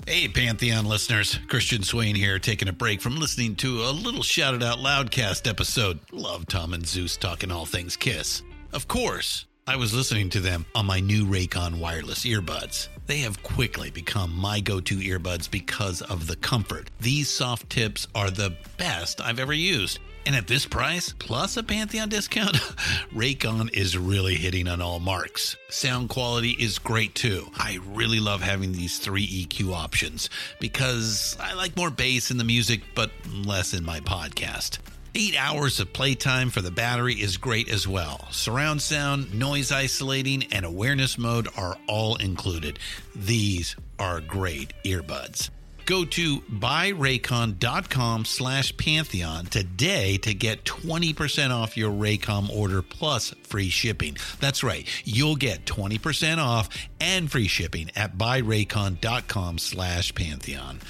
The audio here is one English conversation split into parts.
Hey, Pantheon listeners. Christian Swain here, taking a break from listening to a little Shout It Out Loudcast episode. Love Tom and Zeus talking all things Kiss. Of course, I was listening to them on my new Raycon wireless earbuds. They have quickly become my go-to earbuds because of the comfort. These soft tips are the best I've ever used. And at this price, plus a Pantheon discount, Raycon is really hitting on all marks. Sound quality is great too. I really love having these 3 EQ options because I like more bass in the music, but less in my podcast. 8 hours of playtime for the battery is great as well. Surround sound, noise isolating, and awareness mode are all included. These are great earbuds. Go to buyraycon.com/Pantheon today to get 20% off your Raycom order plus free shipping. That's right. You'll get 20% off and free shipping at buyraycon.com/Pantheon.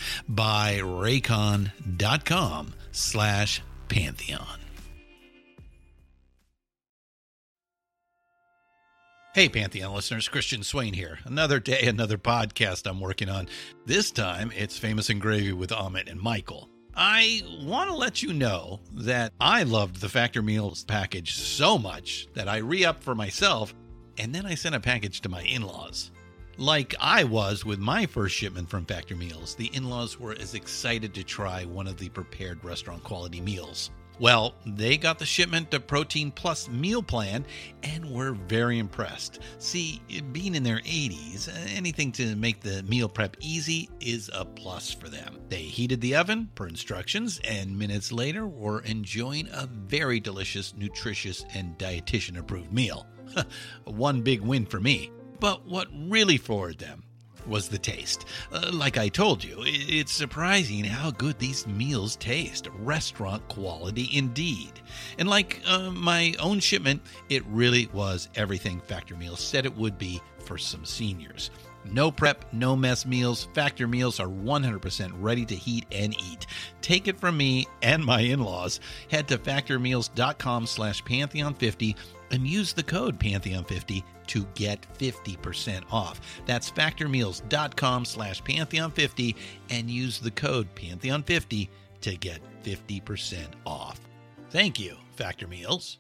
buyraycon.com/Pantheon. Hey, Pantheon listeners, Christian Swain here. Another day, another podcast I'm working on. This time, it's Famous and Gravy with Amit and Michael. I want to let you know that I loved the Factor Meals package so much that I re-upped for myself, and then I sent a package to my in-laws. Like I was with my first shipment from Factor Meals, the in-laws were as excited to try one of the prepared restaurant quality meals. Well, they got the shipment to Protein Plus meal plan and were very impressed. See, being in their 80s, anything to make the meal prep easy is a plus for them. They heated the oven per instructions and minutes later were enjoying a very delicious, nutritious, and dietitian-approved meal. One big win for me. But what really floored them was the taste. Like I told you, it's surprising how good these meals taste. Restaurant quality indeed. And like my own shipment, it really was everything Factor Meals said it would be for some seniors. No prep, no mess meals. Factor Meals are 100% ready to heat and eat. Take it from me and my in-laws. Head to factormeals.com/Pantheon50 and use the code Pantheon50 to get 50% off. That's factormeals.com/Pantheon50 and use the code Pantheon50 to get 50% off. Thank you, Factor Meals.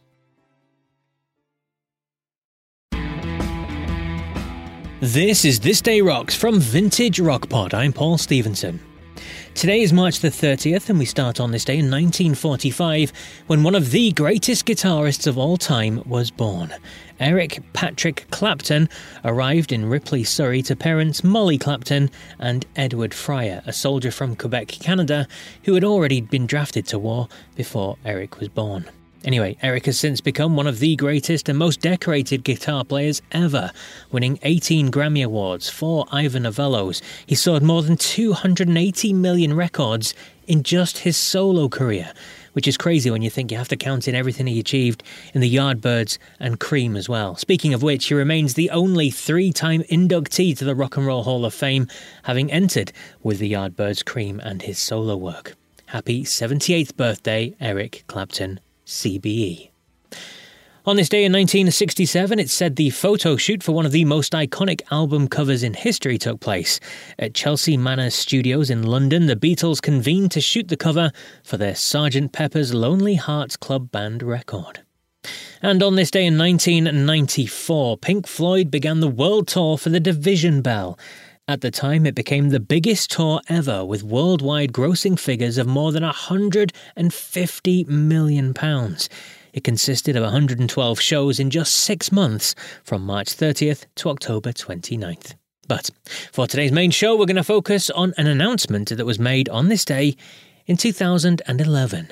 This is This Day Rocks from Vintage Rock Pod. I'm Paul Stevenson. Today is March the 30th, and we start on this day in 1945, when one of the greatest guitarists of all time was born. Eric Patrick Clapton arrived in Ripley, Surrey to parents Molly Clapton and Edward Fryer, a soldier from Quebec, Canada, who had already been drafted to war before Eric was born. Anyway, Eric has since become one of the greatest and most decorated guitar players ever, winning 18 Grammy Awards, 4 Ivor Novellos. He sold more than 280 million records in just his solo career, which is crazy when you think you have to count in everything he achieved in the Yardbirds and Cream as well. Speaking of which, he remains the only 3-time inductee to the Rock and Roll Hall of Fame, having entered with the Yardbirds, Cream and his solo work. Happy 78th birthday, Eric Clapton, CBE. On this day in 1967, it's said the photo shoot for one of the most iconic album covers in history took place. At Chelsea Manor Studios in London, the Beatles convened to shoot the cover for their Sgt. Pepper's Lonely Hearts Club Band record. And on this day in 1994, Pink Floyd began the world tour for the Division Bell. At the time, it became the biggest tour ever, with worldwide grossing figures of more than £150 million. It consisted of 112 shows in just 6 months, from March 30th to October 29th. But for today's main show, we're going to focus on an announcement that was made on this day in 2011.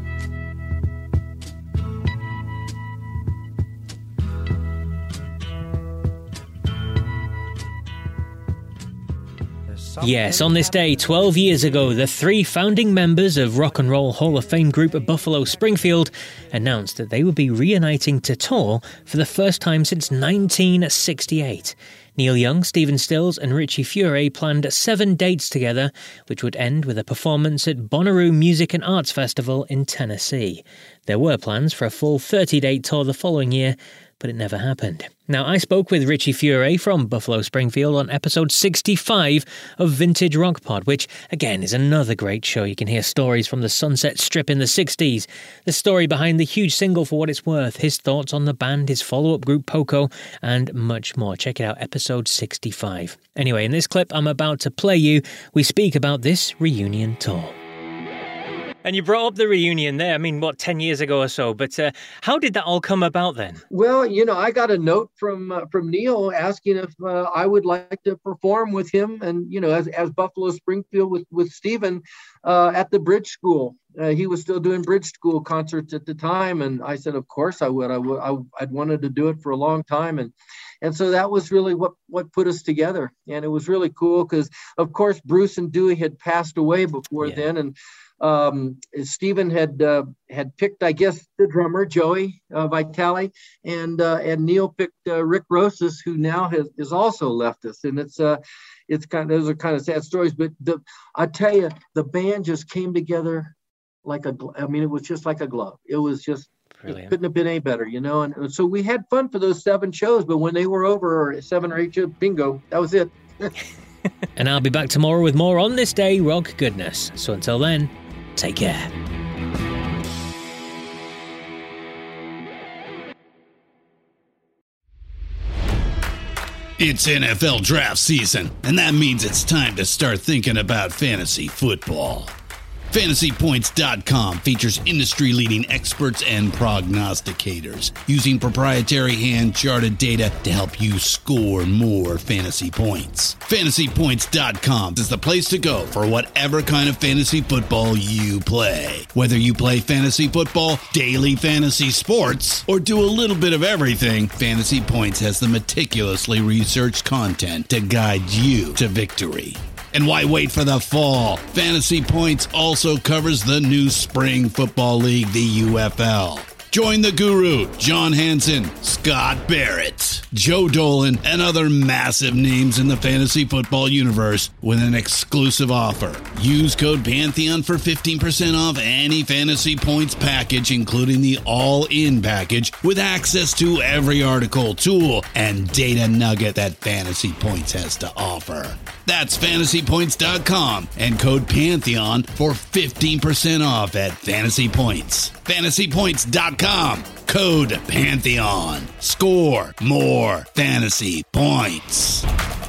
Yes, on this day, 12 years ago, the 3 founding members of Rock and Roll Hall of Fame group Buffalo Springfield announced that they would be reuniting to tour for the first time since 1968. Neil Young, Stephen Stills and Richie Furay planned 7 dates together, which would end with a performance at Bonnaroo Music and Arts Festival in Tennessee. There were plans for a full 30-date tour the following year, but it never happened. Now, I spoke with Richie Furay from Buffalo Springfield on episode 65 of Vintage Rock Pod, which, again, is another great show. You can hear stories from the Sunset Strip in the 60s, the story behind the huge single For What It's Worth, his thoughts on the band, his follow-up group Poco, and much more. Check it out, episode 65. Anyway, in this clip I'm about to play you, we speak about this reunion tour. And you brought up the reunion there, 10 years ago or so, but how did that all come about then? Well, I got a note from Neil asking if I would like to perform with him and, as Buffalo Springfield with Stephen at the Bridge School. He was still doing Bridge School concerts at the time, and I said, of course I would. I'd wanted to do it for a long time, and so that was really what put us together. And it was really cool because, of course, Bruce and Dewey had passed away before then, and Stephen had picked, I guess, the drummer Joey Vitale, and Neil picked Rick Rosas, who now has also left us. And those are kind of sad stories. But I tell you, the band just came together like it was just like a glove. It was just brilliant. It couldn't have been any better, And so we had fun for those 7 shows. But when they were over, or 7 or 8 shows, bingo, that was it. And I'll be back tomorrow with more on This Day Rock goodness. So until then, take care. It's NFL draft season, and that means it's time to start thinking about fantasy football. FantasyPoints.com features industry-leading experts and prognosticators using proprietary hand-charted data to help you score more fantasy points. FantasyPoints.com is the place to go for whatever kind of fantasy football you play. Whether you play fantasy football, daily fantasy sports, or do a little bit of everything, Fantasy Points has the meticulously researched content to guide you to victory. And why wait for the fall? Fantasy Points also covers the new spring football league, the UFL. Join the guru, John Hansen, Scott Barrett, Joe Dolan, and other massive names in the fantasy football universe with an exclusive offer. Use code Pantheon for 15% off any Fantasy Points package, including the all-in package, with access to every article, tool, and data nugget that Fantasy Points has to offer. That's FantasyPoints.com and code Pantheon for 15% off at Fantasy Points. FantasyPoints.com, code Pantheon. Score more fantasy points.